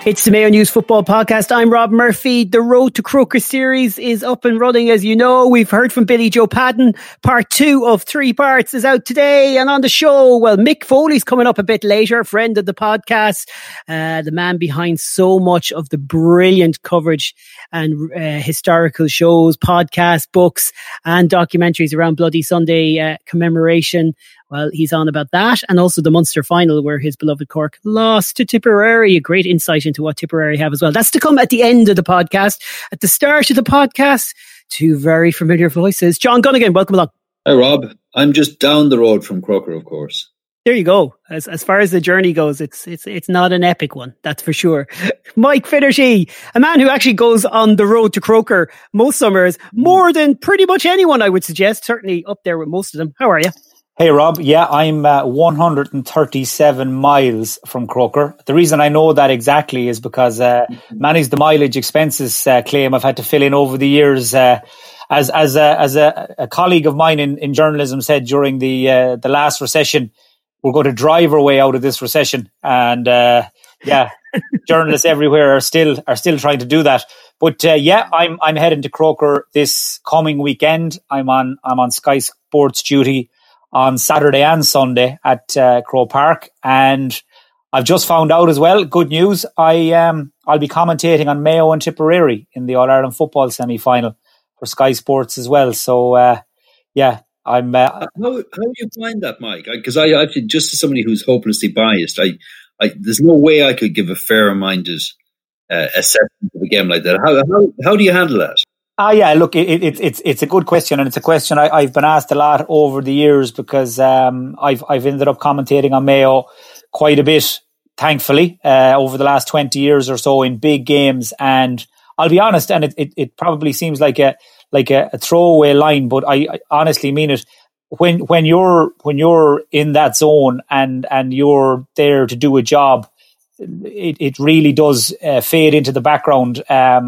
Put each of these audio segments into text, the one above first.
It's the Mayo News Football Podcast. I'm Rob Murphy. The Road to Croker series is up and running, as you know. We've heard from Billy Joe Padden. Part 2 of 3 parts is out today. And on the show, well, Mick Foley's coming up a bit later, friend of the podcast, the man behind so much of the brilliant coverage and historical shows, podcasts, books and documentaries around Bloody Sunday commemoration. Well, he's on about that, and also the Munster final where his beloved Cork lost to Tipperary. A great insight into what Tipperary have as well. That's to come at the end of the podcast. At the start of the podcast, 2 very familiar voices. John Gunnigan, welcome along. Hi, Rob. I'm just down the road from Croker, of course. There you go. As far as the journey goes, it's not an epic one, that's for sure. Mike Finnerty, a man who actually goes on the road to Croker most summers, more than pretty much anyone, I would suggest. Certainly up there with most of them. How are you? Hey Rob, yeah, I'm 137 miles from Croker. The reason I know that exactly is because manage the mileage expenses claim I've had to fill in over the years. As a colleague of mine in journalism said during the last recession, we're going to drive our way out of this recession. And journalists everywhere are still trying to do that. But I'm heading to Croker this coming weekend. I'm on Sky Sports duty on Saturday and Sunday at Croke Park, and I've just found out as well, good news, I'll be commentating on Mayo and Tipperary in the All-Ireland football semi-final for Sky Sports as well. So I'm how do you find that, Mike? Because I actually, just as somebody who's hopelessly biased, I there's no way I could give a fair-minded assessment of a game like that. How do you handle that? Look, it's a good question, and it's a question I've been asked a lot over the years because I've ended up commentating on Mayo quite a bit, thankfully, over the last 20 years or so in big games. And I'll be honest, and it probably seems like a throwaway line, but I honestly mean it. When you're in that zone and you're there to do a job, it really does fade into the background.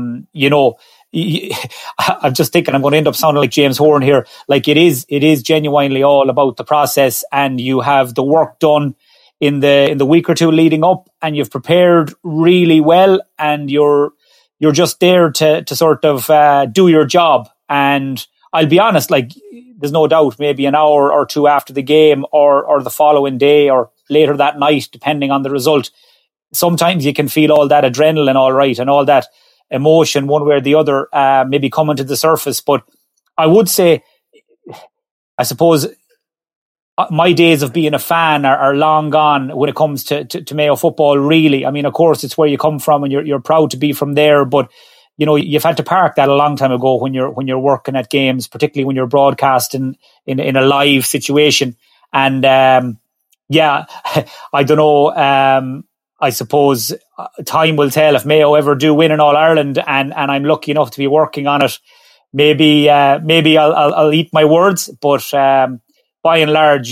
I'm just thinking I'm going to end up sounding like James Horn here. Like it is genuinely all about the process, and you have the work done in the week or two leading up, and you've prepared really well, and you're just there to sort of do your job. And I'll be honest, like there's no doubt maybe an hour or two after the game or the following day or later that night, depending on the result, sometimes you can feel all that adrenaline all right and all that emotion one way or the other maybe coming to the surface. But I would say, I suppose my days of being a fan are long gone when it comes to Mayo football, really. I mean, of course, it's where you come from and you're proud to be from there, but you know, you've had to park that a long time ago when you're working at games, particularly when you're broadcasting in a live situation. And I don't know, I suppose time will tell if Mayo ever do win in All-Ireland, and I'm lucky enough to be working on it. Maybe I'll eat my words, but by and large,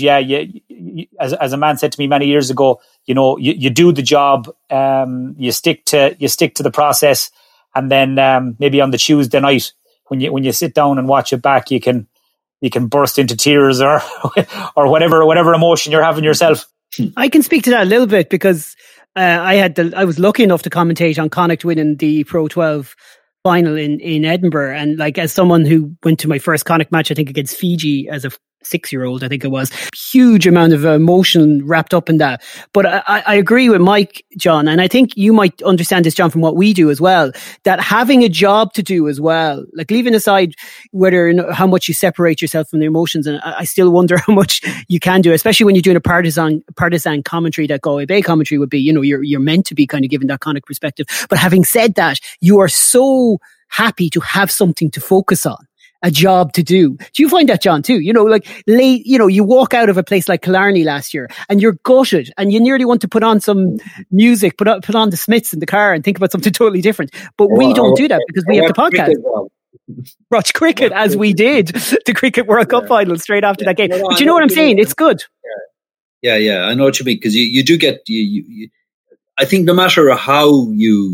as a man said to me many years ago, you know, you do the job, you stick to the process, and then maybe on the Tuesday night when you sit down and watch it back, you can burst into tears or whatever emotion you're having yourself. I can speak to that a little bit because I was lucky enough to commentate on Connacht winning the Pro 12 final in Edinburgh, and like as someone who went to my first Connacht match, I think against Fiji as a 6-year-old, I think it was, huge amount of emotion wrapped up in that. But I agree with Mike, John, and I think you might understand this, John, from what we do as well, that having a job to do as well, like leaving aside how much you separate yourself from the emotions, and I still wonder how much you can do, especially when you're doing a partisan commentary that Galway Bay commentary would be. You know, you're meant to be kind of given that Connacht perspective. But having said that, you are so happy to have something to focus on, a job to do. Do you find that, John, too? You know, like you walk out of a place like Killarney last year and you're gutted and you nearly want to put on some music, put on the Smiths in the car and think about something totally different. But we don't do that because we have the podcast. Watch cricket as we did the Cricket World Cup final straight after that game. But you know what I'm saying? It's good. Yeah, I know what you mean, because you do get, I think no matter how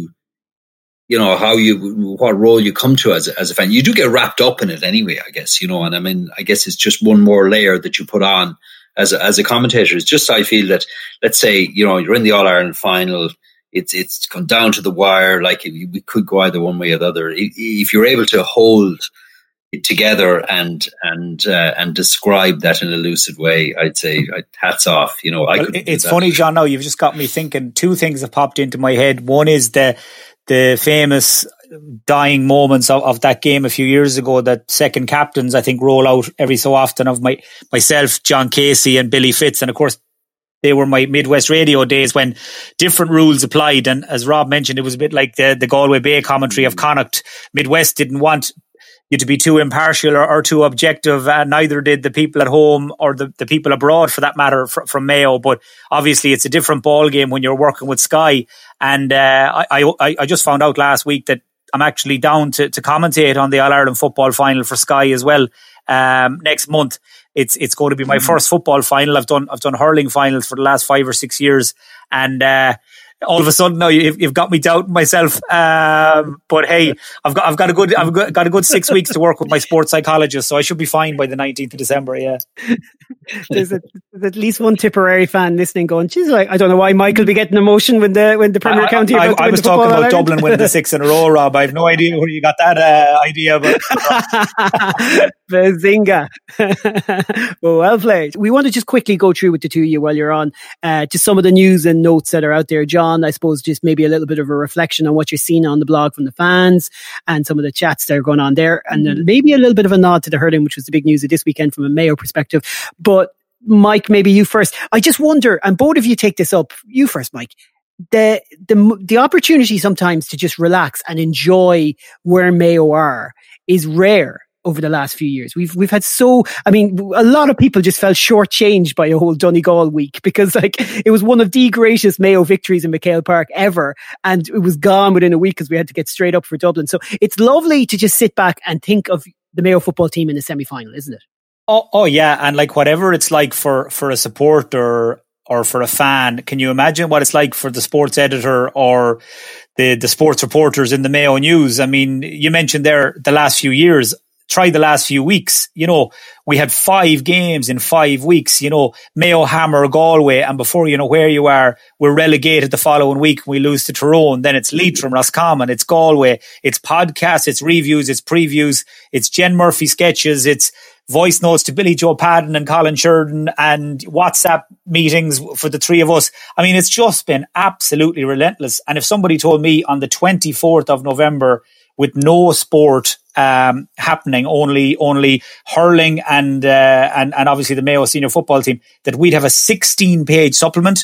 what role you come to as a fan, you do get wrapped up in it anyway, I guess, and I mean, I guess it's just one more layer that you put on as a commentator. It's just, I feel that, let's say, you're in the All-Ireland final, it's come down to the wire. Like we could go either one way or the other. If you're able to hold it together and describe that in a lucid way, I'd say hats off. It's funny, John. Now you've just got me thinking. Two things have popped into my head. One is the famous dying moments of that game a few years ago that second captains, I think, roll out every so often of myself, John Casey and Billy Fitz. And of course, they were my Midwest radio days when different rules applied. And as Rob mentioned, it was a bit like the Galway Bay commentary of Connacht. Midwest didn't want you to be too impartial or too objective. Neither did the people at home or the people abroad, for that matter, from Mayo. But obviously, it's a different ball game when you're working with Sky. And I just found out last week that I'm actually down to commentate on the All-Ireland football final for Sky as well next month. It's going to be my first football final. I've done hurling finals for the last 5 or 6 years, and all of a sudden now you've got me doubting myself. But hey, I've got a good 6 weeks to work with my sports psychologist, so I should be fine by the 19th of December. Yeah. There's at least one Tipperary fan listening going, geez, I don't know why Michael be getting emotion when the Premier County. I was talking about Dublin winning the 6 in a row, Rob. I have no idea where you got that idea, but Bazinga. Well played. We want to just quickly go through with the two of you while you're on just some of the news and notes that are out there. John, I suppose just maybe a little bit of a reflection on what you're seeing on the blog from the fans and some of the chats that are going on there, and maybe a little bit of a nod to the hurling, which was the big news of this weekend from a Mayo perspective. But Mike, maybe you first. I just wonder, and both of you take this up. You first, Mike. The opportunity sometimes to just relax and enjoy where Mayo are is rare over the last few years. We've had a lot of people just felt shortchanged by a whole Donegal week, because it was one of the greatest Mayo victories in McHale Park ever, and it was gone within a week because we had to get straight up for Dublin. So it's lovely to just sit back and think of the Mayo football team in the semi-final, isn't it? Oh yeah, and whatever it's like for a supporter or for a fan, can you imagine what it's like for the sports editor or the sports reporters in the Mayo News? I mean, you mentioned there the last few years. Try the last few weeks. We had 5 games in 5 weeks. Mayo hammer Galway, and before you know where you are, we're relegated the following week. We lose to Tyrone. Then it's Leitrim, Roscommon, it's Galway, it's podcasts, it's reviews, it's previews, it's Jen Murphy sketches, it's voice notes to Billy Joe Padden and Colin Sheridan, and WhatsApp meetings for the three of us. I mean, it's just been absolutely relentless. And if somebody told me on the 24th of November, with no sport happening, only hurling and obviously the Mayo senior football team, that we'd have a 16-page supplement,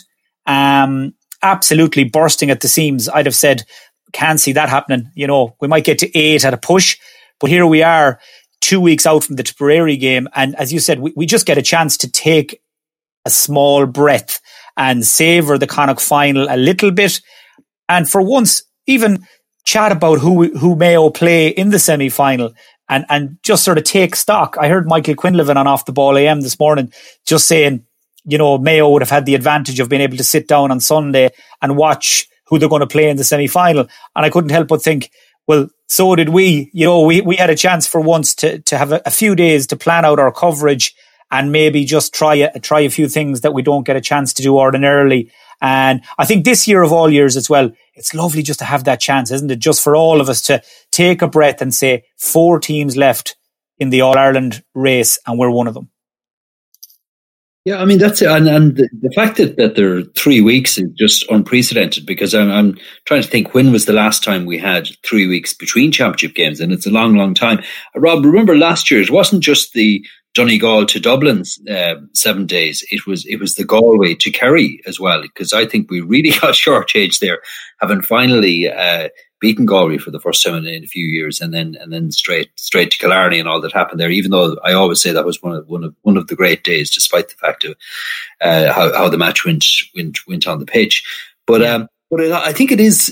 absolutely bursting at the seams, I'd have said, can't see that happening. We might get to 8 at a push, but here we are 2 weeks out from the Tipperary game. And as you said, we just get a chance to take a small breath and savour the Connacht final a little bit. And for once, even chat about who Mayo play in the semi-final and just sort of take stock. I heard Michael Quinlivan on Off the Ball AM this morning just saying, Mayo would have had the advantage of being able to sit down on Sunday and watch who they're going to play in the semi-final. And I couldn't help but think, well, so did we. We had a chance for once to have a few days to plan out our coverage and maybe just try a few things that we don't get a chance to do ordinarily. And I think this year of all years as well, it's lovely just to have that chance, isn't it? Just for all of us to take a breath and say 4 teams left in the All-Ireland race and we're one of them. Yeah, I mean, that's it. And the fact that there are 3 weeks is just unprecedented, because I'm trying to think, when was the last time we had 3 weeks between championship games? And it's a long, long time. Rob, remember last year, it wasn't just the Donegal to Dublin 7 days. It was the Galway to Kerry as well, because I think we really got shortchanged there, having finally beaten Galway for the first time in a few years, and then straight to Killarney and all that happened there. Even though I always say that was one of the great days, despite the fact of how the match went on the pitch. But I think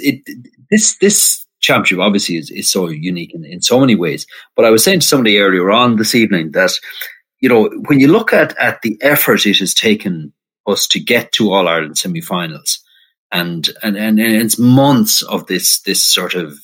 this championship obviously is so unique in so many ways. But I was saying to somebody earlier on this evening that, when you look at the effort it has taken us to get to All Ireland semi-finals, and it's months of this sort of,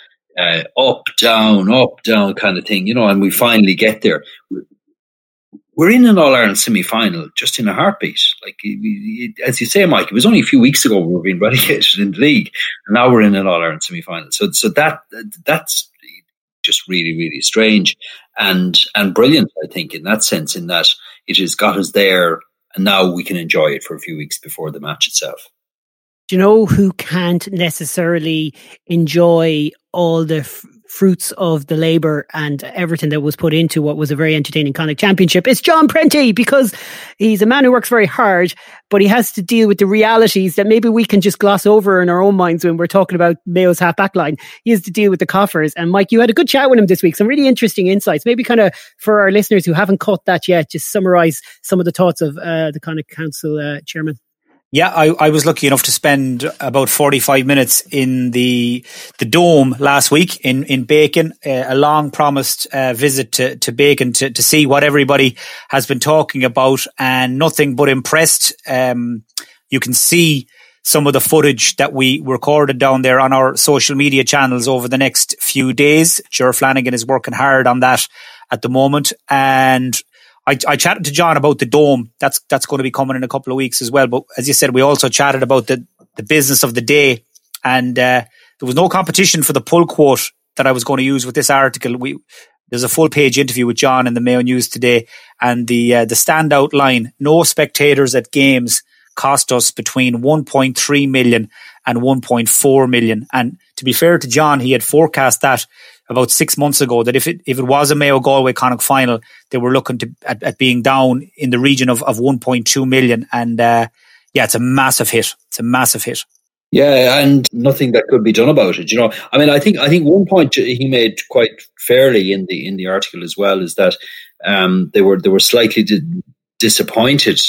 up, down kind of thing, and we finally get there. we're in an All-Ireland semi-final just in a heartbeat. Like, as you say, Mike, it was only a few weeks ago we were being relegated in the league, and now we're in an All-Ireland semi-final. So that's just really, really strange and brilliant, I think, in that sense, in that it has got us there, and now we can enjoy it for a few weeks before the match itself. Do you know who can't necessarily enjoy all the fruits of the labour and everything that was put into what was a very entertaining Connacht Championship? It's John Prenty, because he's a man who works very hard, but he has to deal with the realities that maybe we can just gloss over in our own minds when we're talking about Mayo's half-back line. He has to deal with the coffers. And Mike, you had a good chat with him this week, some really interesting insights. Maybe kind of for our listeners who haven't caught that yet, just summarise some of the thoughts of the Connacht Council chairman. Yeah, I was lucky enough to spend about 45 minutes in the Dome last week in Bacon, a long promised visit to Bacon to see what everybody has been talking about, and nothing but impressed. You can see some of the footage that we recorded down there on our social media channels over the next few days. Ger Flanagan is working hard on that at the moment, and I chatted to John about the Dome. That's going to be coming in a couple of weeks as well. But as you said, we also chatted about the business of the day, and there was no competition for the pull quote that I was going to use with this article. There's a full page interview with John in the Mayo News today, and the standout line: no spectators at games cost us between 1.3 million and 1.4 million. And to be fair to John, he had forecast that about 6 months ago, that if it was a Mayo Galway Connacht final, they were looking at being down in the region of 1.2 million. And it's a massive hit. It's a massive hit. Yeah, and nothing that could be done about it. You know, I mean, I think one point he made quite fairly in the article as well is that they were slightly disappointed.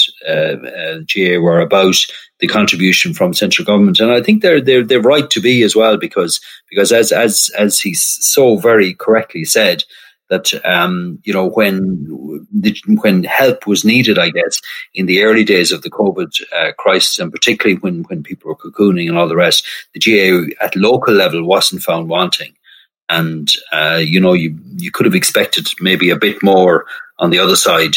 GA were about the contribution from central government, and I think they're right to be as well, because as he so very correctly said, that when help was needed, I guess, in the early days of the COVID crisis, and particularly when people were cocooning and all the rest, the GA at local level wasn't found wanting, and you could have expected maybe a bit more on the other side.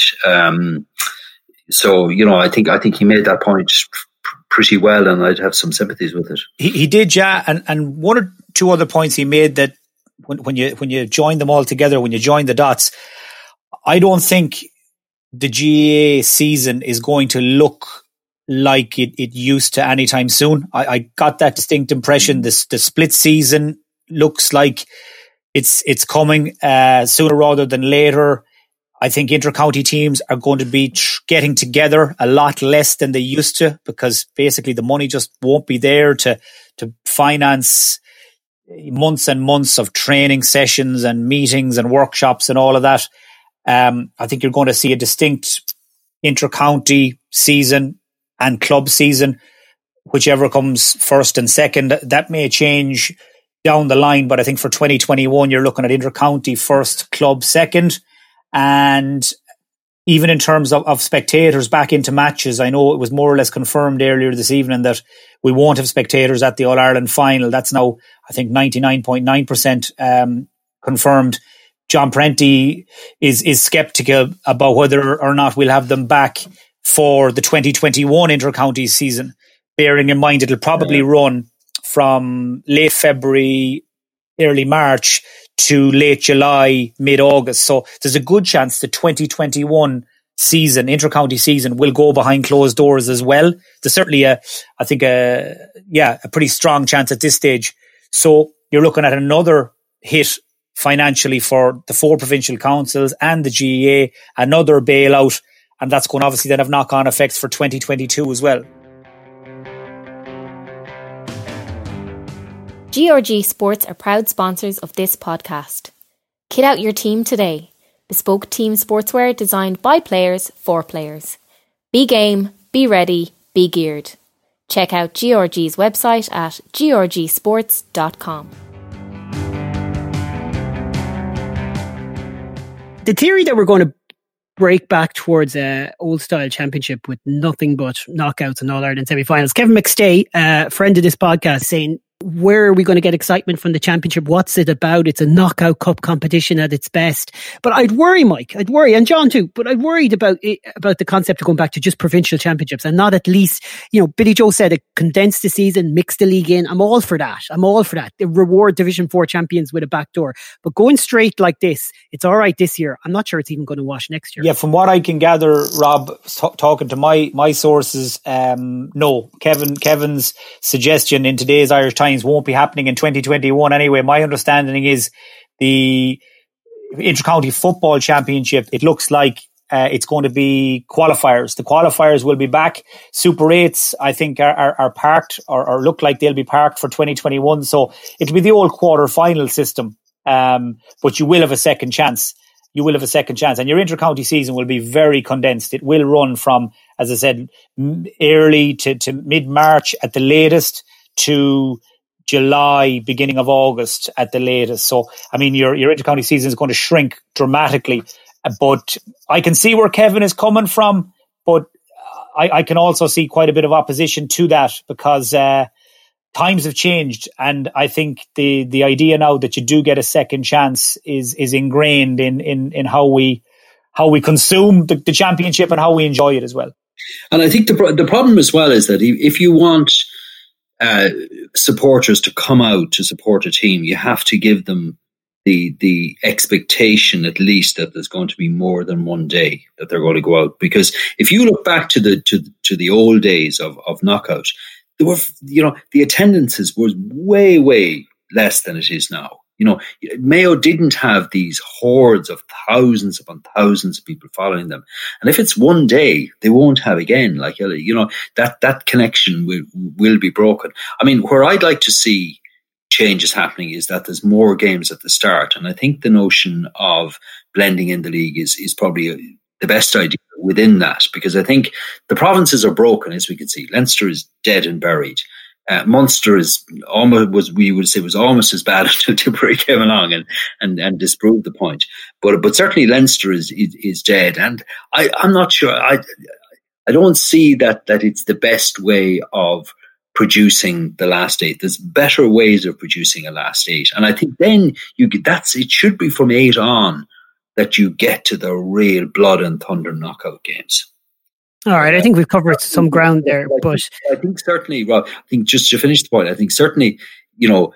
So I think he made that point pretty well, and I'd have some sympathies with it. He did, yeah, and one or two other points he made that when you join them all together, when you join the dots, I don't think the GAA season is going to look like it used to anytime soon. I got that distinct impression. The split season looks like it's coming sooner rather than later. I think intercounty teams are going to be getting together a lot less than they used to, because basically the money just won't be there to finance months and months of training sessions and meetings and workshops and all of that. I think you're going to see a distinct intercounty season and club season, whichever comes first and second. That may change down the line, but I think for 2021 you're looking at intercounty first, club second. And even in terms of spectators back into matches, I know it was more or less confirmed earlier this evening that we won't have spectators at the All-Ireland final. That's now, I think, 99.9% confirmed. John Prenty is sceptical about whether or not we'll have them back for the 2021 intercounty season, bearing in mind it'll probably run from late February, early March to late July, mid-August. So there's a good chance the 2021 season, intercounty season, will go behind closed doors as well. There's certainly a pretty strong chance at this stage. So you're looking at another hit financially for the 4 provincial councils and the GAA, another bailout, and that's going to obviously then have knock-on effects for 2022 as well. GRG Sports are proud sponsors of this podcast. Kit out your team today. Bespoke team sportswear designed by players for players. Be game, be ready, be geared. Check out GRG's website at grgsports.com. The theory that we're going to break back towards a old style championship with nothing but knockouts and All-Ireland semi-finals. Kevin McStay, friend of this podcast, saying where are we going to get excitement from the championship? What's it about? It's a knockout cup competition at its best. But I'd worry, Mike. I'd worry, and John too. But I'd worried about the concept of going back to just provincial championships and not at least, Billy Joe said condense the season, mix the league in. I'm all for that. They reward Division 4 champions with a back door. But going straight like this, it's all right this year. I'm not sure it's even going to wash next year. Yeah, from what I can gather, Rob, talking to my sources, no. Kevin's suggestion in today's Irish Times won't be happening in 2021 anyway. My understanding is the Inter-County Football Championship, it looks like it's going to be qualifiers. The qualifiers will be back. Super 8s, I think, are parked or look like they'll be parked for 2021. So it'll be the old quarter-final system, but you will have a second chance. And your inter-county season will be very condensed. It will run from, as I said, early to mid-March at the latest to July, beginning of August at the latest. So, I mean, your inter-county season is going to shrink dramatically. But I can see where Kevin is coming from, but I can also see quite a bit of opposition to that because times have changed. And I think the idea now that you do get a second chance is ingrained in how we consume the championship and how we enjoy it as well. And I think the problem as well is that if you want supporters to come out to support a team, you have to give them the expectation at least that there's going to be more than one day that they're going to go out. Because if you look back to the old days of knockout, there were, the attendances was way less than it is now. Mayo didn't have these hordes of thousands upon thousands of people following them. And if it's one day, they won't have again. That connection will be broken. I mean, where I'd like to see changes happening is that there's more games at the start. And I think the notion of blending in the league is probably the best idea within that, because I think the provinces are broken, as we can see. Leinster is dead and buried. Munster was almost as bad until Tipperary came along and disproved the point. But certainly Leinster is dead, and I'm not sure. I don't see that it's the best way of producing the last 8. There's better ways of producing a last 8, and I think then it should be from 8 on that you get to the real blood and thunder knockout games. All right, I think we've covered some ground there, but I think certainly, Rob, I think just to finish the point, I think certainly, the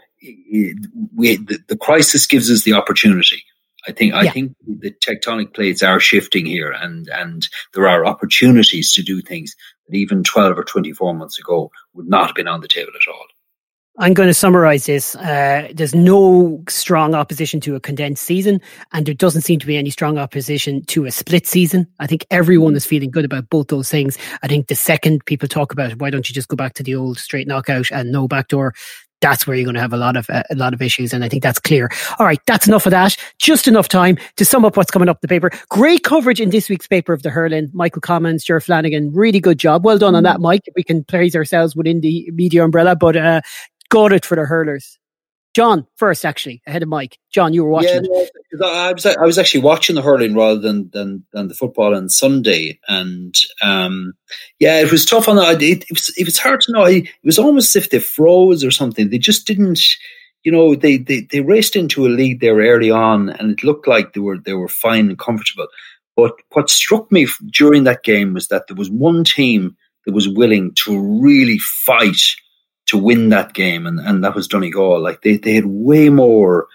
crisis gives us the opportunity. I think the tectonic plates are shifting here, and there are opportunities to do things that even 12 or 24 months ago would not have been on the table at all. I'm going to summarise this. There's no strong opposition to a condensed season, and there doesn't seem to be any strong opposition to a split season. I think everyone is feeling good about both those things. I think the second people talk about why don't you just go back to the old straight knockout and no backdoor, that's where you're going to have a lot of issues, and I think that's clear. All right, that's enough of that. Just enough time to sum up what's coming up the paper. Great coverage in this week's paper of the hurling. Michael Commons, Ger Flanagan, really good job. Well done on that, Mike. We can praise ourselves within the media umbrella, but got it for the hurlers. John, first actually, ahead of Mike. John, you were watching it. I was actually watching the hurling rather than the football on Sunday, and it was tough on that. It was hard to know. It was almost as if they froze or something. They just didn't, they raced into a lead there early on, and it looked like they were fine and comfortable. But what struck me during that game was that there was one team that was willing to really fight to win that game, and that was Donegal. Like they had way more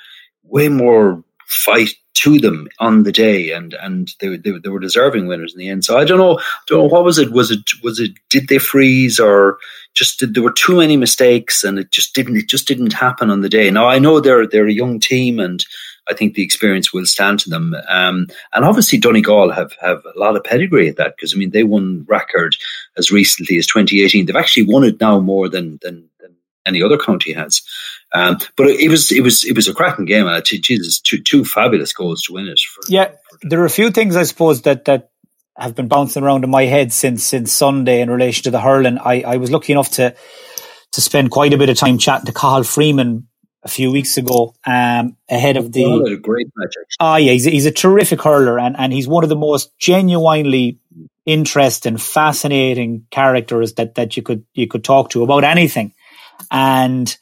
fight to them on the day, and they were deserving winners in the end. So I don't know what was it? Was it did they freeze, or just there were too many mistakes and it just didn't happen on the day? Now I know they're a young team, and I think the experience will stand to them. And obviously Donegal have a lot of pedigree at that, because I mean they won record as recently as 2018. They've actually won it now more than any other county has. But it was a cracking game, and Jesus, two fabulous goals to win it. There are a few things I suppose that have been bouncing around in my head since Sunday in relation to the hurling. I was lucky enough to spend quite a bit of time chatting to Cathal Freeman a few weeks ago, ahead of the... a great match, actually. He's a terrific hurler, and he's one of the most genuinely interesting, fascinating characters that you could talk to about anything. And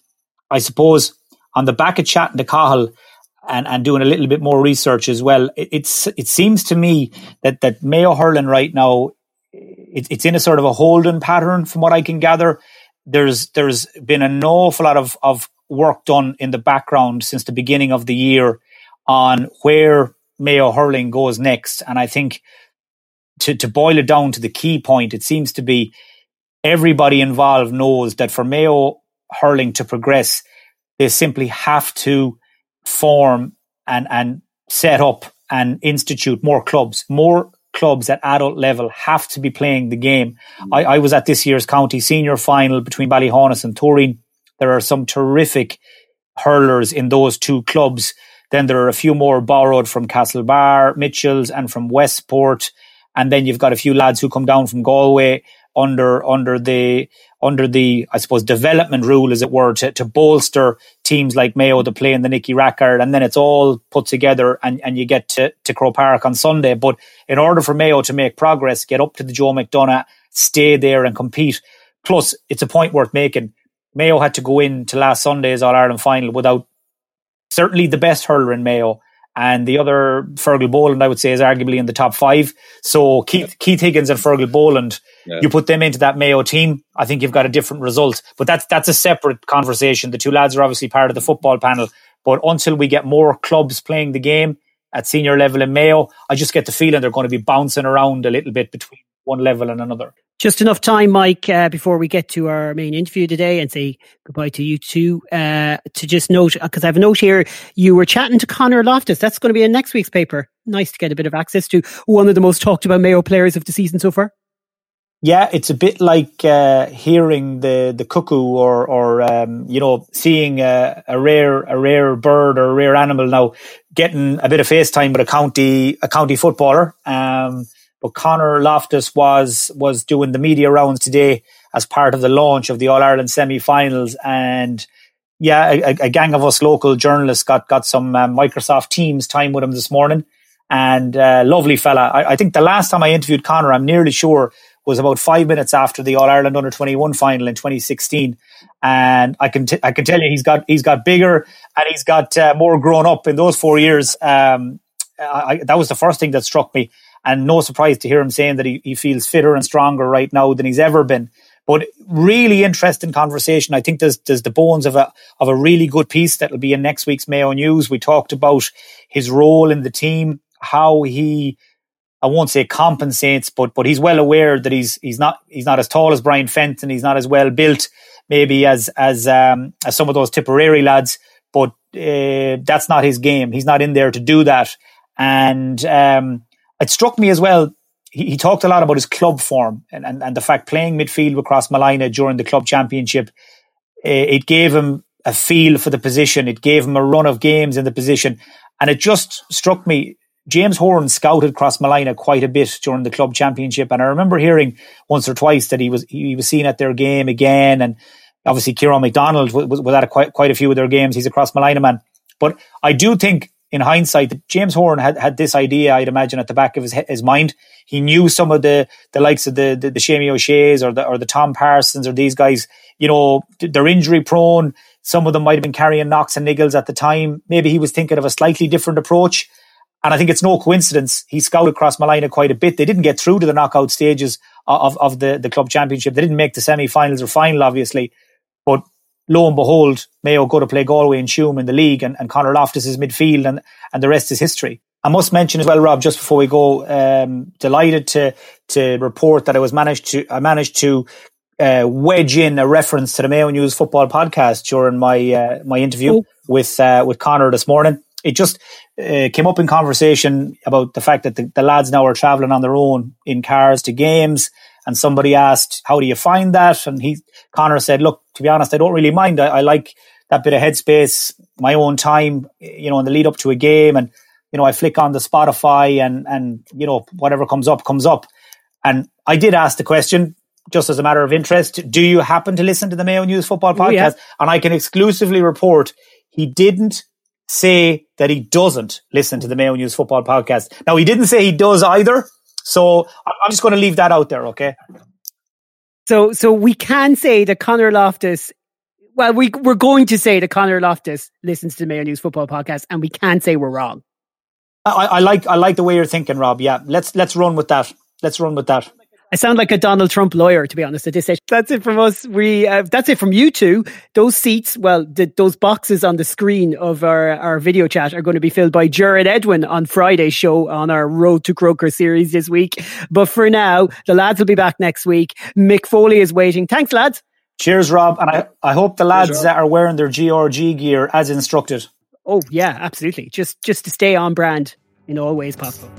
I suppose on the back of chatting to Cahill and doing a little bit more research as well, it seems to me that Mayo hurling right now, it's in a sort of a holding pattern from what I can gather. There's been an awful lot of work done in the background since the beginning of the year on where Mayo hurling goes next. And I think to boil it down to the key point, it seems to be everybody involved knows that for Mayo hurling to progress, they simply have to form and set up and institute more clubs. More clubs at adult level have to be playing the game. I was at this year's county senior final between Ballyhonus and Turin. There are some terrific hurlers in those two clubs. Then there are a few more borrowed from Castlebar, Mitchells and from Westport. And then you've got a few lads who come down from Galway under the I suppose development rule, as it were, to bolster teams like Mayo to play in the Nicky Rackard, and then it's all put together and you get to Croke Park on Sunday. But in order for Mayo to make progress, get up to the Joe McDonagh, stay there and compete. Plus, it's a point worth making. Mayo had to go into last Sunday's All-Ireland final without certainly the best hurler in Mayo. And the other, Fergal Boland, I would say, is arguably in the top 5. So Keith Higgins and Fergal Boland, you put them into that Mayo team, I think you've got a different result. But that's a separate conversation. The two lads are obviously part of the football panel. But until we get more clubs playing the game at senior level in Mayo, I just get the feeling they're going to be bouncing around a little bit between one level and another. Just enough time, Mike, before we get to our main interview today and say goodbye to you two, to just note, because I have a note here, you were chatting to Conor Loftus. That's going to be in next week's paper. Nice to get a bit of access to one of the most talked about Mayo players of the season so far. Yeah, it's a bit like hearing the cuckoo or seeing a rare bird or a rare animal now, getting a bit of FaceTime with a county footballer. But Conor Loftus was doing the media rounds today as part of the launch of the All-Ireland semi-finals. And yeah, a gang of us local journalists got some Microsoft Teams time with him this morning. And lovely fella. I think the last time I interviewed Conor, I'm nearly sure, was about 5 minutes after the All-Ireland Under-21 final in 2016. And I can tell you he's got bigger and he's got more grown up in those 4 years. That was the first thing that struck me. And no surprise to hear him saying that he feels fitter and stronger right now than he's ever been. But really interesting conversation. I think there's the bones of a really good piece that'll be in next week's Mayo News. We talked about his role in the team, how he, I won't say compensates, but he's well aware that he's not as tall as Brian Fenton. He's not as well built maybe as some of those Tipperary lads. But that's not his game. He's not in there to do that. And it struck me as well, he talked a lot about his club form and the fact playing midfield with Crossmolina during the club championship, it gave him a feel for the position. It gave him a run of games in the position. And it just struck me, James Horan scouted Crossmolina quite a bit during the club championship. And I remember hearing once or twice that he was seen at their game again. And obviously Kieran McDonald was at quite a few of their games. He's a Crossmolina man. But I do think, in hindsight, James Horan had this idea, I'd imagine, at the back of his mind. He knew some of the likes of the Shamie O'Shea's or the Tom Parsons or these guys, they're injury prone. Some of them might have been carrying knocks and niggles at the time. Maybe he was thinking of a slightly different approach. And I think it's no coincidence he scouted Crossmolina quite a bit. They didn't get through to the knockout stages of the club championship. They didn't make the semi-finals or final, obviously. But lo and behold, Mayo go to play Galway and Tuam in the league, and Conor Loftus is midfield, and the rest is history. I must mention as well, Rob, just before we go, delighted to report that I managed to wedge in a reference to the Mayo News football podcast during my interview with Conor this morning. It just came up in conversation about the fact that the lads now are travelling on their own in cars to games. And somebody asked, how do you find that? And Conor said, look, to be honest, I don't really mind. I like that bit of headspace, my own time, in the lead up to a game. And, I flick on the Spotify and whatever comes up. And I did ask the question, just as a matter of interest, do you happen to listen to the Mayo News football podcast? Yeah. And I can exclusively report he didn't say that he doesn't listen to the Mayo News football podcast. Now, he didn't say he does either. So I'm just going to leave that out there, okay? So we can say that Conor Loftus, Well, we're going to say that Conor Loftus listens to the Mayo News Football Podcast, and we can't say we're wrong. I like the way you're thinking, Rob. Yeah, let's run with that. Let's run with that. I sound like a Donald Trump lawyer, to be honest, at this stage. That's it from us. That's it from you two. Those seats, well, those boxes on the screen of our video chat are going to be filled by Jared Edwin on Friday's show on our Road to Croker series this week. But for now, the lads will be back next week. Mick Foley is waiting. Thanks, lads. Cheers, Rob. And I hope the lads that are wearing their GRG gear as instructed. Oh, yeah, absolutely. Just to stay on brand in all ways possible.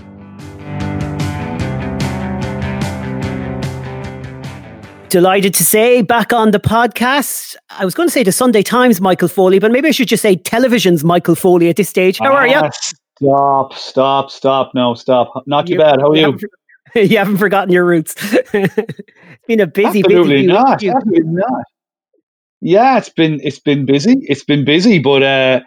Delighted to say, back on the podcast, I was going to say the Sunday Times Michael Foley, but maybe I should just say television's Michael Foley at this stage. How are you? Stop. No, stop. Not too bad. How are you? You haven't forgotten your roots. It's been a busy, Absolutely not. Absolutely not. Yeah, it's been busy. It's been busy, but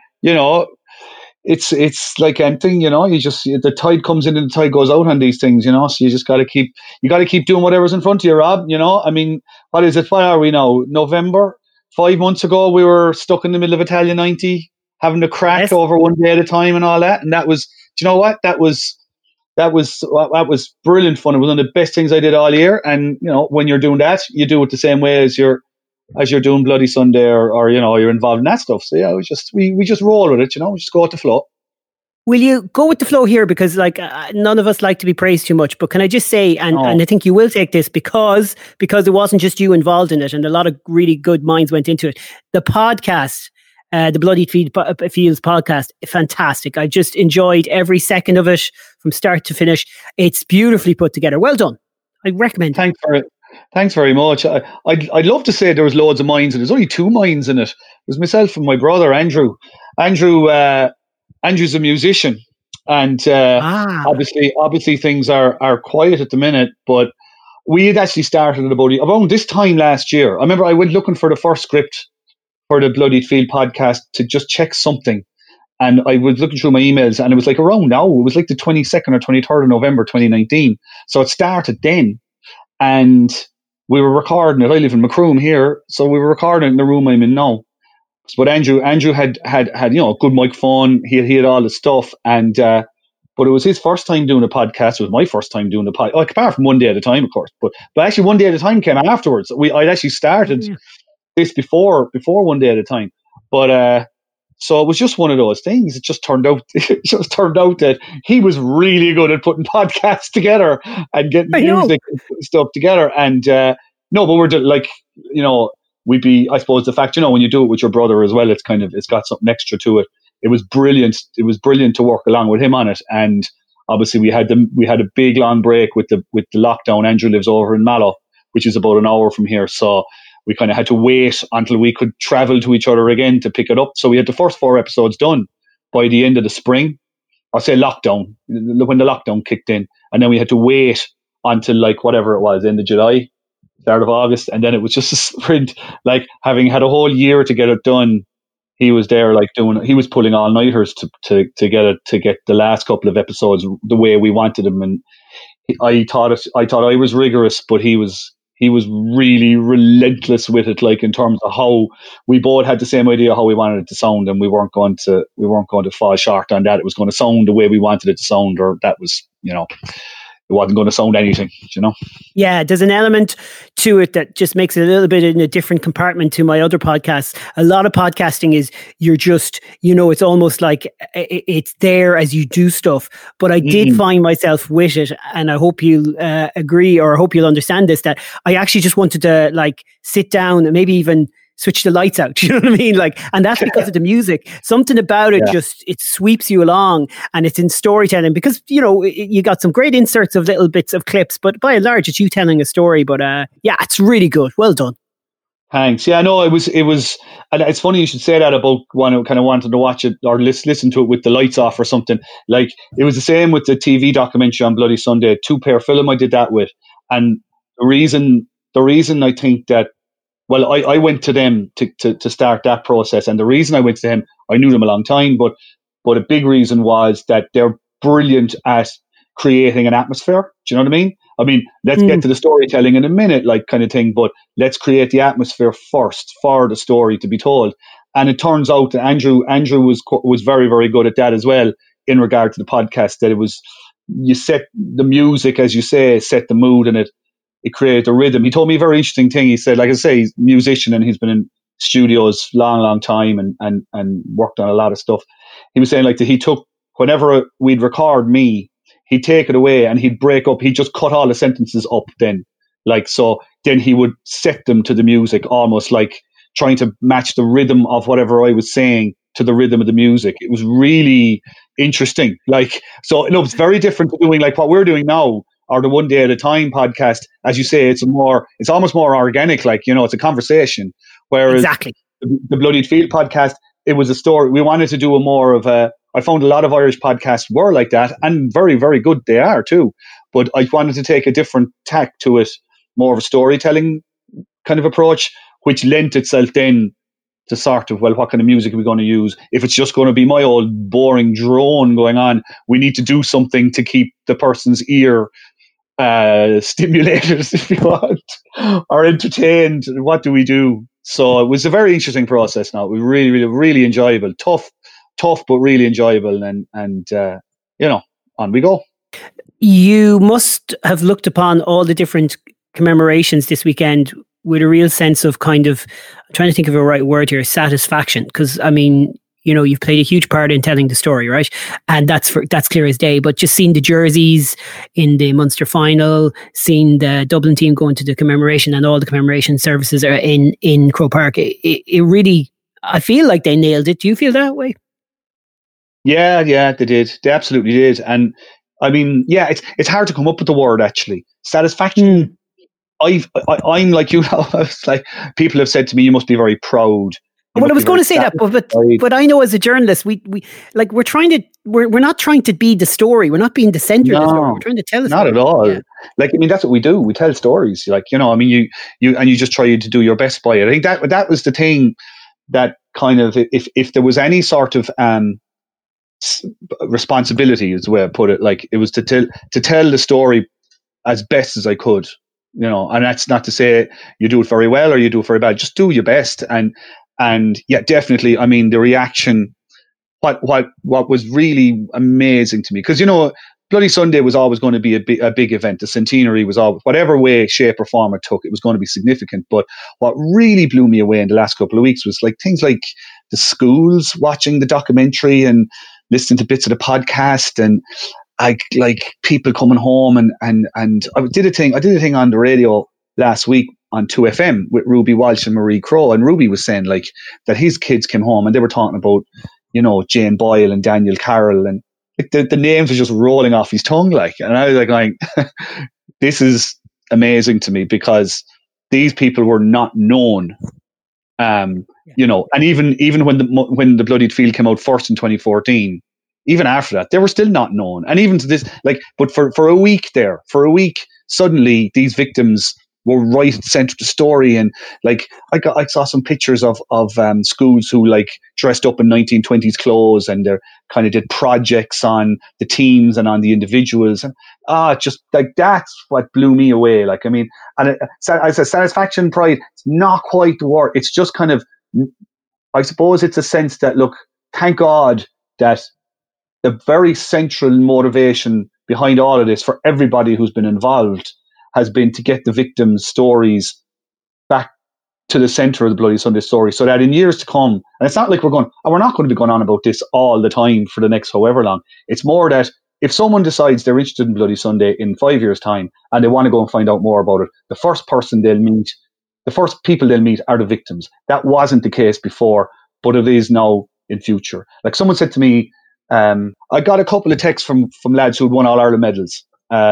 it's like anything, the tide comes in and the tide goes out on these things, so you just got to keep doing whatever's in front of you, Rob. I mean, what is it? What are we now? November? 5 months ago, we were stuck in the middle of Italia 90, having to crack over one day at a time and all that. And that was, do you know what? That was brilliant fun. It was one of the best things I did all year. And, when you're doing that, you do it the same way as you're doing Bloody Sunday or you're involved in that stuff. So yeah, we just roll with it, we just go with the flow. Will you go with the flow here? Because none of us like to be praised too much, but can I just say, and I think you will take this because it wasn't just you involved in it and a lot of really good minds went into it. The podcast, the Bloody Fields podcast, fantastic. I just enjoyed every second of it from start to finish. It's beautifully put together. Well done. I recommend it. Thanks very much. I'd love to say there was loads of minds, and there's only 2 minds in it. It was myself and my brother Andrew. Andrew's a musician, and obviously things are quiet at the minute. But we had actually started around this time last year. I remember I went looking for the first script for the Bloody Field podcast to just check something, and I was looking through my emails, and it was like around now. It was like the 22nd or 23rd of November 2019. So it started then. And we were recording it. I live in Macroom here, so we were recording it in the room I'm in now. But Andrew had a good microphone. He had all the stuff, and but it was his first time doing a podcast. It was my first time doing a podcast, apart from One Day at a Time, of course. But actually, One Day at a Time came afterwards. I'd actually started this before One Day at a Time, but. So it was just one of those things. It just turned out that he was really good at putting podcasts together and getting music and stuff together. And but we're I suppose the fact, when you do it with your brother as well, it's got something extra to it. It was brilliant. It was brilliant to work along with him on it. And obviously we had a big long break with the lockdown. Andrew lives over in Mallow, which is about an hour from here. So we kind of had to wait until we could travel to each other again to pick it up. So we had the first 4 episodes done by the end of the spring. I'll say lockdown, when the lockdown kicked in. And then we had to wait until whatever it was, end of July, start of August. And then it was just a sprint, having had a whole year to get it done. He was there he was pulling all-nighters to get the last couple of episodes the way we wanted them. And I thought I was rigorous, but he was really relentless with it, in terms of how we both had the same idea how we wanted it to sound, and we weren't going to fall short on that. It was going to sound the way we wanted it to sound, or that was, it wasn't going to sound anything, Yeah, there's an element to it that just makes it a little bit in a different compartment to my other podcasts. A lot of podcasting is you're just, it's almost like it's there as you do stuff. But I did find myself with it, and I hope you'll agree, or I hope you'll understand this, that I actually just wanted to sit down and maybe even switch the lights out. Do you know what I mean? And that's because of the music. Something about it it sweeps you along, and it's in storytelling because, you got some great inserts of little bits of clips, but by and large, it's you telling a story. But it's really good. Well done. Thanks. Yeah, no, it was, and it's funny you should say that about one who kind of wanted to watch it or listen to it with the lights off or something. It was the same with the TV documentary on Bloody Sunday, 2-pair film I did that with. And the reason I think that, well, I went to them to start that process. And the reason I went to them, I knew them a long time, but a big reason was that they're brilliant at creating an atmosphere. Do you know what I mean? I mean, let's get to the storytelling in a minute, like kind of thing, but let's create the atmosphere first for the story to be told. And it turns out that Andrew was very, very good at that as well in regard to the podcast, that it was, you set the music, as you say, set the mood, and it created a rhythm. He told me a very interesting thing. He said, like I say, he's a musician and he's been in studios long time and worked on a lot of stuff. He was saying like that he took, whenever we'd record me, he'd take it away and he'd break up. He'd just cut all the sentences up then. Like, so then he would set them to the music, almost like trying to match the rhythm of whatever I was saying to the rhythm of the music. It was really interesting. Like, so no, it's very different to doing like what we're doing now, or the One Day at a Time podcast. As you say, it's almost more organic, like, you know, it's a conversation. Whereas exactly the Bloodied Field podcast, it was a story. We wanted to do I found a lot of Irish podcasts were like that, and very, very good they are too. But I wanted to take a different tack to it, more of a storytelling kind of approach, which lent itself then to sort of, well, what kind of music are we going to use? If it's just going to be my old boring drone going on, we need to do something to keep the person's ear stimulated, if you want, or entertained. What do we do? So it was a very interesting process. Now, it was really, really, really enjoyable. Tough, but really enjoyable. And you know, on we go. You must have looked upon all the different commemorations this weekend with a real sense of kind of, I'm trying to think of a right word here, satisfaction. Because, I mean, you know, you've played a huge part in telling the story, right? And that's clear as day. But just seeing the jerseys in the Munster final, seeing the Dublin team going to the commemoration, and all the commemoration services are in Croke Park, it really, I feel like they nailed it. Do you feel that way? Yeah, they did. They absolutely did. And I mean, yeah, it's hard to come up with the word, actually. Satisfaction. I'm like you know, it's like people have said to me, you must be very proud. Well, I was going to say that, but I know as a journalist, we're not trying to be the story. We're not being the center of the story. We're trying to tell the story. Not at all. Yeah. Like, I mean, that's what we do. We tell stories. Like, you know, I mean, you just try to do your best by it. I think that was the thing that kind of, if there was any sort of responsibility, is the way I put it. Like, it was to tell the story as best as I could. You know, and that's not to say you do it very well or you do it very bad. Just do your best. And yeah, definitely. I mean, the reaction, what was really amazing to me, because, you know, Bloody Sunday was always going to be a big event. The centenary was always, whatever way, shape or form it took, it was going to be significant. But what really blew me away in the last couple of weeks was like things like the schools watching the documentary and listening to bits of the podcast, and like people coming home and I did a thing on the radio last week on 2FM with Ruby Walsh and Marie Crowe, and Ruby was saying like that his kids came home and they were talking about, you know, Jane Boyle and Daniel Carroll, and like the names were just rolling off his tongue, like, and I was like going, this is amazing to me, because these people were not known, you know, and even when the Bloodied Field came out first in 2014, even after that, they were still not known. And even to this, like, but for a week, suddenly these victims were right at the center of the story. And like, I saw some pictures of schools who like dressed up in 1920s clothes, and they kind of did projects on the teams and on the individuals. And just like, that's what blew me away. Like, I mean, and I said satisfaction, pride, it's not quite the word. It's just kind of, I suppose it's a sense that, look, thank God that the very central motivation behind all of this for everybody who's been involved has been to get the victims' stories back to the center of the Bloody Sunday story, so that in years to come, and it's not like we're not going to be going on about this all the time for the next however long. It's more that if someone decides they're interested in Bloody Sunday in 5 years' time and they want to go and find out more about it, the first people they'll meet are the victims. That wasn't the case before, but it is now in future. Like, someone said to me, I got a couple of texts from lads who'd won All-Ireland medals,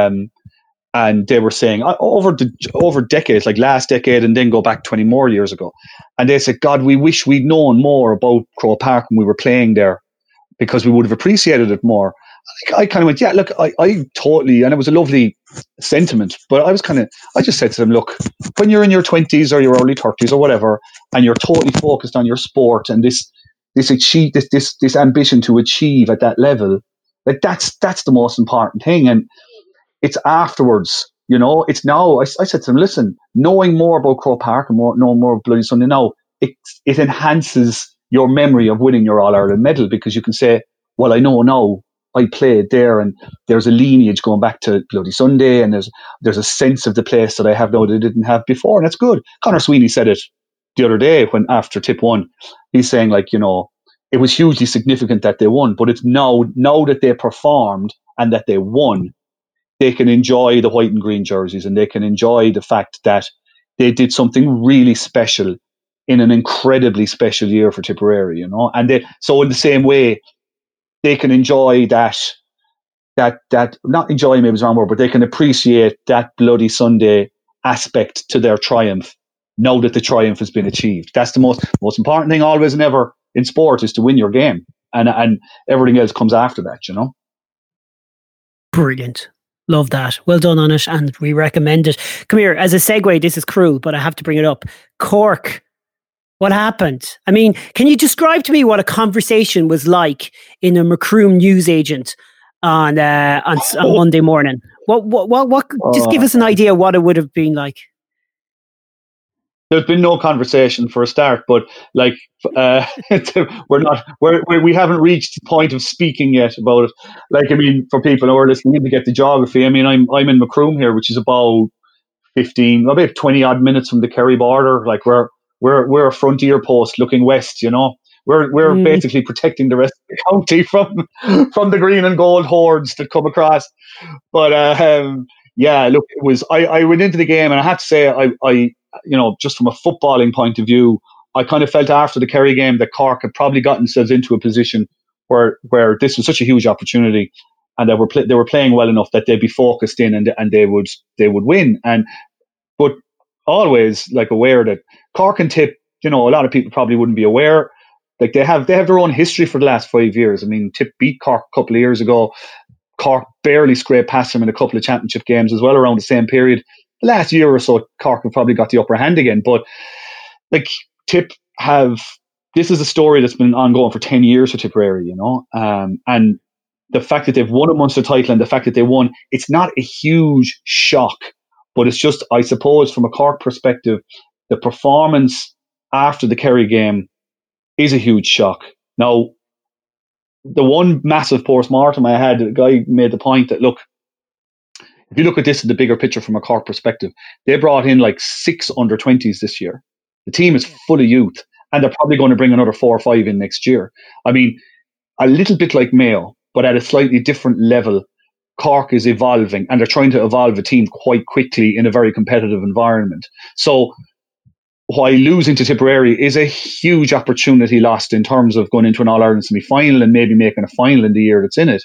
and they were saying over decades, like last decade and then go back 20 more years ago, and they said, God, we wish we'd known more about Croke Park when we were playing there, because we would have appreciated it more. I kind of went, yeah, look, I totally, and it was a lovely sentiment, but I just said to them, look, when you're in your 20s or your early 30s or whatever, and you're totally focused on your sport and this ambition to achieve at that level, like that's the most important thing. And it's afterwards, You know, it's now, I said to him, listen, knowing more about Croke Park and knowing more of Bloody Sunday now, it enhances your memory of winning your All-Ireland medal, because you can say, well, I know now I played there, and there's a lineage going back to Bloody Sunday, and there's a sense of the place that I have now that I didn't have before, and that's good. Conor Sweeney said it the other day when after Tip won. He's saying, like, you know, it was hugely significant that they won, but it's now that they performed and that they won, they can enjoy the white and green jerseys, and they can enjoy the fact that they did something really special in an incredibly special year for Tipperary, you know. And so in the same way, they can enjoy that not enjoy maybe is the wrong word, but they can appreciate that Bloody Sunday aspect to their triumph now that the triumph has been achieved. That's the most important thing always and ever in sport, is to win your game, and everything else comes after that, you know. Brilliant. Love that. Well done on it, and we recommend it. Come here, as a segue, this is cruel, but I have to bring it up. Cork. What happened? I mean, can you describe to me what a conversation was like in a Macroom newsagent on Monday morning? What? Just give us an idea what it would have been like. There's been no conversation for a start, but like we haven't reached the point of speaking yet about it. Like, I mean, for people who are listening to get the geography, I mean, I'm in Macroom here, which is about 20 odd minutes from the Kerry border. Like, we're a frontier post looking west, you know. We're basically protecting the rest of the county from the green and gold hordes that come across. But yeah, look, it was. I went into the game, and I have to say, I you know, just from a footballing point of view, I kind of felt after the Kerry game that Cork had probably gotten themselves into a position where this was such a huge opportunity, and that they were playing well enough that they'd be focused in, and they would win. But always like aware that Cork and Tip, you know, a lot of people probably wouldn't be aware. Like, they have their own history for the last 5 years. I mean, Tip beat Cork a couple of years ago. Cork barely scraped past them in a couple of championship games as well around the same period. The last year or so, Cork have probably got the upper hand again. But like, Tip this is a story that's been ongoing for 10 years for Tipperary, you know. And the fact that they've won a Munster title, and the fact that they won, it's not a huge shock. But it's just, I suppose, from a Cork perspective, the performance after the Kerry game is a huge shock. Now, the one massive post-mortem I had, a guy made the point that, look, if you look at this in the bigger picture from a Cork perspective, they brought in like 6 under-20s this year. The team is full of youth, and they're probably going to bring another 4 or 5 in next year. I mean, a little bit like Mayo, but at a slightly different level. Cork is evolving, and they're trying to evolve a team quite quickly in a very competitive environment. So while losing to Tipperary is a huge opportunity lost in terms of going into an All-Ireland semi-final and maybe making a final in the year that's in it,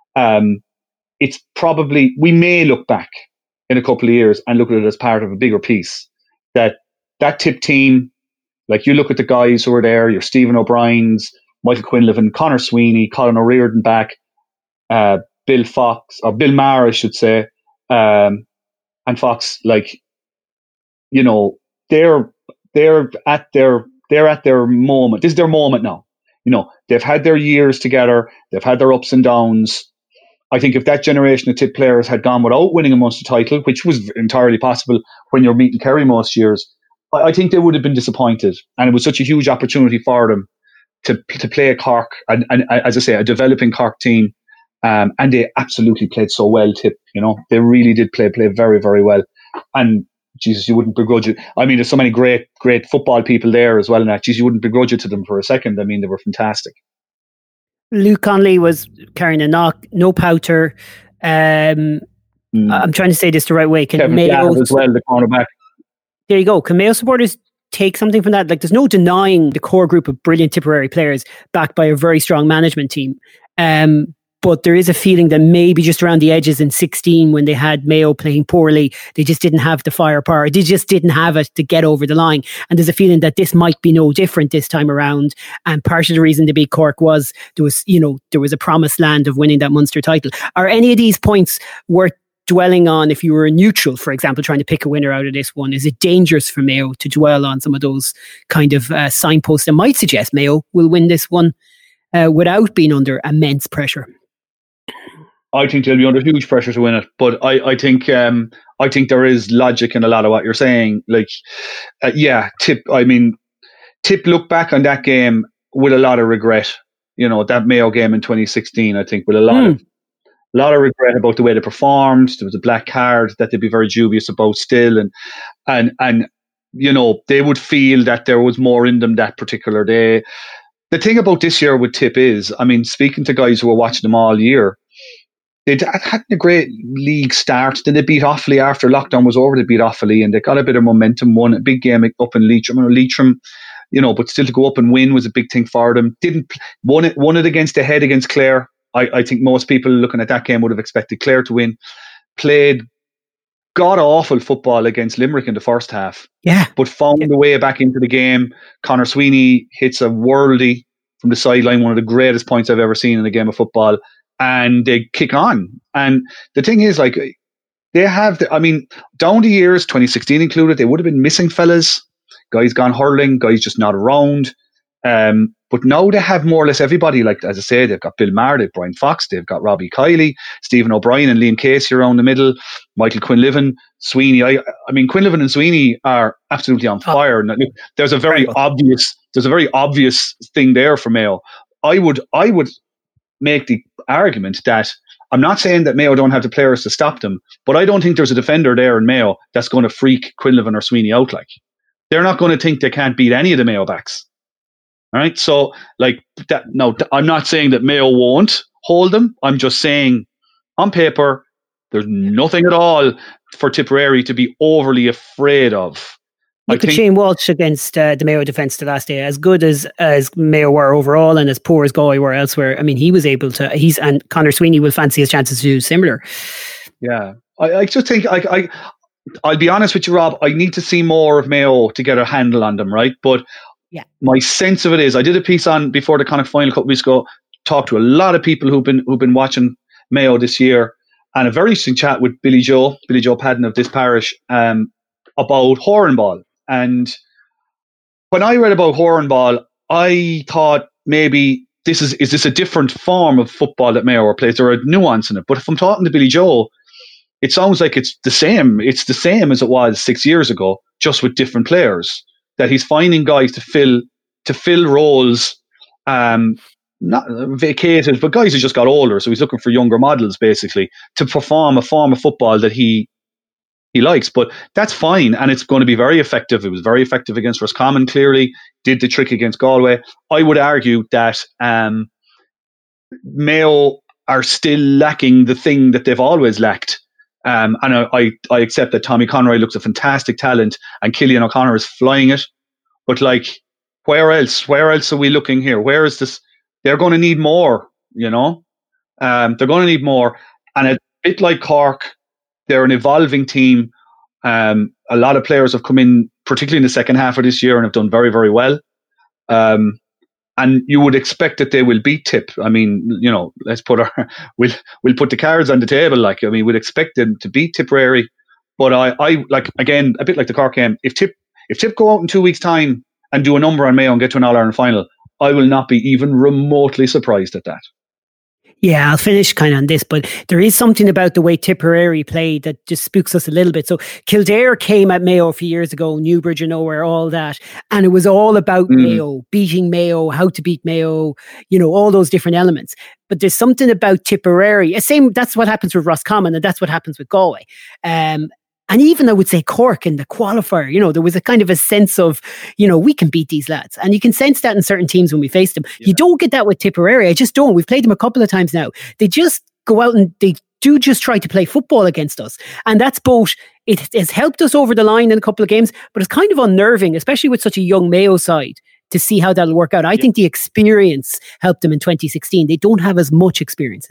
it's probably, we may look back in a couple of years and look at it as part of a bigger piece. That Tip team, like, you look at the guys who are there, your Stephen O'Brien's, Michael Quinlivan, Conor Sweeney, Colin O'Riordan back, Bill Maher, I should say, and Fox, like, you know, they're at their moment. This is their moment now. You know, they've had their years together, they've had their ups and downs. I think if that generation of Tip players had gone without winning a Munster title, which was entirely possible when you're meeting Kerry most years, I think they would have been disappointed. And it was such a huge opportunity for them to play a Cork, and as I say, a developing Cork team. And they absolutely played so well, Tip. You know, they really did play very, very well. And Jesus, you wouldn't begrudge it. I mean, there's so many great football people there as well. And that, Jesus, you wouldn't begrudge it to them for a second. I mean, they were fantastic. Luke Connolly was carrying a knock, no powder. I'm trying to say this the right way. Kevin Mayo as well, the cornerback. There you go. Can Mayo supporters take something from that? Like, there's no denying the core group of brilliant Tipperary players backed by a very strong management team. But there is a feeling that maybe just around the edges in 16, when they had Mayo playing poorly, they just didn't have the firepower. They just didn't have it to get over the line. And there's a feeling that this might be no different this time around. And part of the reason they beat Cork was there was a promised land of winning that Munster title. Are any of these points worth dwelling on if you were a neutral, for example, trying to pick a winner out of this one? Is it dangerous for Mayo to dwell on some of those kind of signposts that might suggest Mayo will win this one without being under immense pressure? I think they'll be under huge pressure to win it, but I think there is logic in a lot of what you're saying. Like, Tip. I mean, Tip look back on that game with a lot of regret. That Mayo game in 2016. I think with a lot of regret about the way they performed. There was a black card that they'd be very dubious about still, and they would feel that there was more in them that particular day. The thing about this year with Tip is, I mean, speaking to guys who were watching them all year, they'd had a great league start. Then they beat Offaly after lockdown was over. They beat Offaly and they got a bit of momentum. Won a big game up in Leitrim. But still to go up and win was a big thing for them. Won it against the head against Clare. I think most people looking at that game would have expected Clare to win. Played god-awful football against Limerick in the first half. Yeah. But found the way back into the game. Conor Sweeney hits a worldie from the sideline, one of the greatest points I've ever seen in a game of football. And they kick on. And the thing is, like, they have, down the years, 2016 included, they would have been missing fellas. Guys gone hurling, guys just not around. But now they have more or less everybody. Like, as I say, they've got Bill Maher, they've Brian Fox, they've got Robbie Kiley, Stephen O'Brien and Liam Casey around the middle, Michael Quinlivan, Sweeney. I mean, Quinlivan and Sweeney are absolutely on fire. And there's a very obvious thing there for Mayo. I would make the argument that I'm not saying that Mayo don't have the players to stop them, but I don't think there's a defender there in Mayo that's going to freak Quinlivan or Sweeney out. Like, they're not going to think they can't beat any of the Mayo backs. All right. So, like that. No, I'm not saying that Mayo won't hold them. I'm just saying, on paper, there's nothing at all for Tipperary to be overly afraid of. Look at Shane Walsh against the Mayo defence the last day. As good as Mayo were overall and as poor as Galway were elsewhere, I mean, he was able to. And Conor Sweeney will fancy his chances to do similar. Yeah, I just think I'll be honest with you, Rob. I need to see more of Mayo to get a handle on them, right? But my sense of it is, I did a piece on before the Connacht final a couple of weeks ago. Talked to a lot of people who've been watching Mayo this year, and a very interesting chat with Billy Joe Padden of this parish about Horanball. And when I read about Horanball, I thought maybe is this a different form of football that Mayo plays? There are a nuance in it. But if I'm talking to Billy Joe, it sounds like it's the same. It's the same as it was 6 years ago, just with different players. That he's finding guys to fill roles, not vacated, but guys who just got older. So he's looking for younger models, basically, to perform a form of football that he likes. But that's fine, and it's going to be very effective. It was very effective against Roscommon, clearly. Did the trick against Galway. I would argue that Mayo are still lacking the thing that they've always lacked. And I accept that Tommy Conroy looks a fantastic talent and Killian O'Connor is flying it. But, like, where else? Where else are we looking here? Where is this? They're going to need more, They're going to need more. And a bit like Cork, they're an evolving team. A lot of players have come in, particularly in the second half of this year, and have done very, very well. And you would expect that they will beat Tip. I mean, let's put we'll put the cards on the table. Like, I mean, we'd expect them to beat Tipperary. But I like, again, a bit like the Cork game. If Tip go out in 2 weeks' time and do a number on Mayo and get to an All-Ireland final, I will not be even remotely surprised at that. Yeah, I'll finish kind of on this, but there is something about the way Tipperary played that just spooks us a little bit. So Kildare came at Mayo a few years ago, Newbridge and Nowhere, all that. And it was all about Mayo, beating Mayo, how to beat Mayo, all those different elements. But there's something about Tipperary. That's what happens with Roscommon, and that's what happens with Galway. And even I would say Cork in the qualifier, there was a kind of a sense of, we can beat these lads. And you can sense that in certain teams when we face them. Yeah. You don't get that with Tipperary. I just don't. We've played them a couple of times now. They just go out and they do just try to play football against us. And that's both, it has helped us over the line in a couple of games, but it's kind of unnerving, especially with such a young Mayo side, to see how that'll work out. I think the experience helped them in 2016. They don't have as much experience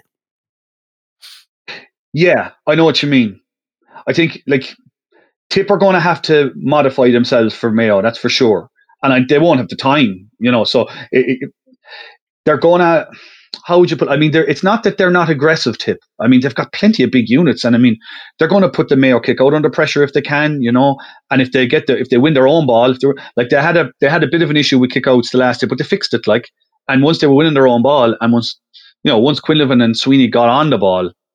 now. Yeah, I know what you mean. I think, like, Tip are going to have to modify themselves for Mayo, that's for sure. And they won't have the time, so they're going to, how would you put, it's not that they're not aggressive, Tip. I mean, they've got plenty of big units, and they're going to put the Mayo kick out under pressure if they can, and if they win their own ball, they had a bit of an issue with kick-outs the last year, but they fixed it, and once they were winning their own ball, and once Quinlivan and Sweeney got on the ball,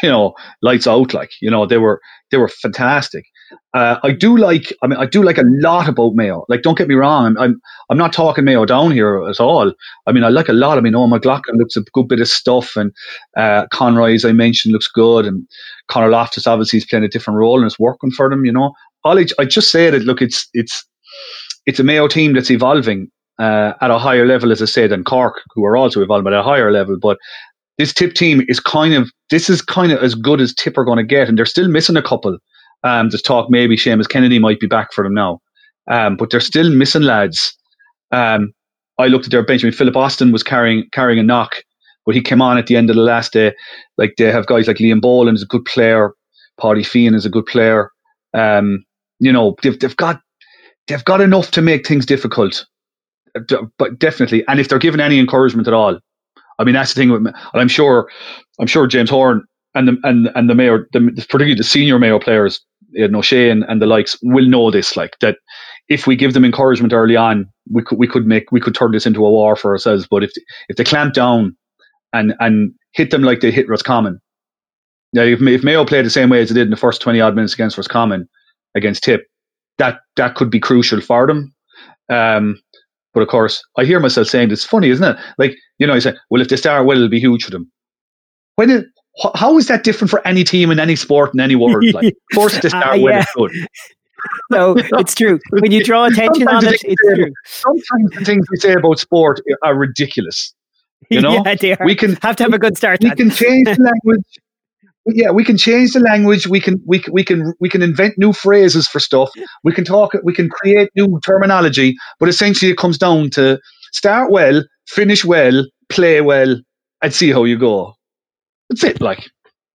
lights out. Like, they were fantastic. I do like a lot about Mayo. Like, don't get me wrong. I'm not talking Mayo down here at all. I mean, I like a lot. I mean, McLaughlin looks a good bit of stuff, and Conroy, as I mentioned, looks good, and Conor Loftus obviously is playing a different role and it's working for them. I just say that, look, it's a Mayo team that's evolving at a higher level, as I said, than Cork, who are also evolving at a higher level. But this Tip team is kind of as good as Tip are going to get, and they're still missing a couple. There's talk maybe Seamus Kennedy might be back for them now, but they're still missing lads. I looked at their bench. I mean, Philip Austin was carrying a knock, but he came on at the end of the last day. Like, they have guys like Liam Boland is a good player, Paddy Feehan is a good player. They've got enough to make things difficult, but definitely. And if they're given any encouragement at all, I mean, that's the thing with, and I'm sure James Horan and the Mayo, particularly the senior Mayo players, O'Shea and the likes, will know this. Like, that if we give them encouragement early on, we could turn this into a war for ourselves. But if they clamp down and hit them like they hit Roscommon, now if Mayo played the same way as they did in the first 20 odd minutes against Roscommon, against Tip, that could be crucial for them. But of course, I hear myself saying, it's funny, isn't it? Like, you say, well, if they start well, it'll be huge for them. How is that different for any team in any sport in any world? Like, of course, they start well, it's good. No, it's true. When you draw attention on it, it's true. Sometimes the things we say about sport are ridiculous. Yeah, they are. We have to have a good start. We can change the language. Yeah, we can change the language. We can invent new phrases for stuff. We can talk. We can create new terminology. But essentially, it comes down to start well, finish well, play well, and see how you go. That's it. Like,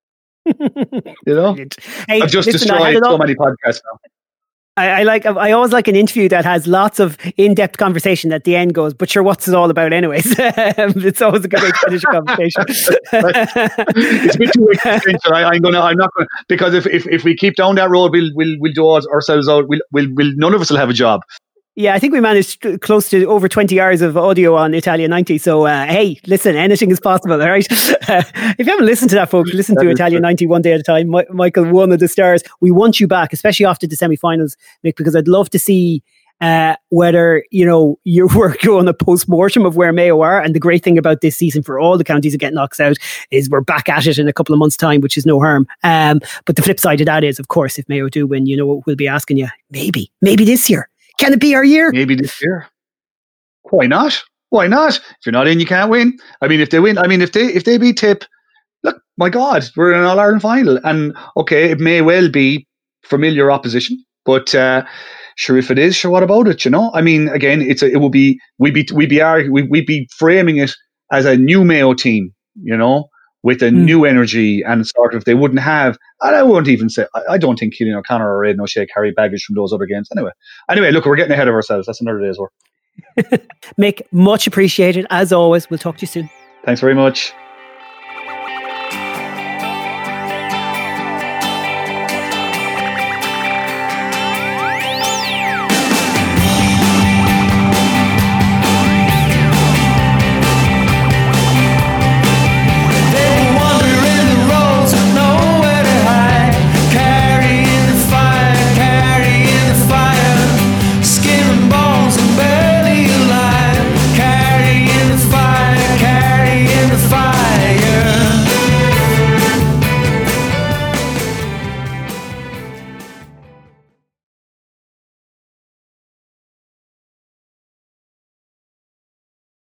Hey, I've just destroyed so many podcasts now. I always like an interview that has lots of in-depth conversation. At the end goes, but sure, what's it all about anyways? It's always a good way to finish a conversation. It's a bit too existential. I'm not gonna, because if we keep down that road, we'll do ourselves out. We'll none of us will have a job. Yeah, I think we managed close to over 20 hours of audio on Italia 90. So, hey, listen, anything is possible, all right? If you haven't listened to that, folks, listen to Italia 90 one day at a time. Michael, one of the stars. We want you back, especially after the semi-finals, Mick, because I'd love to see whether, you were going a post-mortem of where Mayo are. And the great thing about this season for all the counties that get knocked out is we're back at it in a couple of months' time, which is no harm. But the flip side of that is, of course, if Mayo do win, we'll be asking you, maybe this year. Can it be our year? Maybe this year. Why not? Why not? If you're not in, you can't win. I mean, if they win, if they beat Tip, look, my God, we're in an All-Ireland final. And okay, it may well be familiar opposition, but sure, if it is, sure, what about it? I mean, again, we'd be framing it as a new Mayo team, with a new energy, and sort of they wouldn't have, and I won't even say, I don't think Ciaran O'Connor or Aidan O'Shea carry baggage from those other games. Anyway, look, we're getting ahead of ourselves. That's another day's work. Mick, much appreciated. As always, we'll talk to you soon. Thanks very much.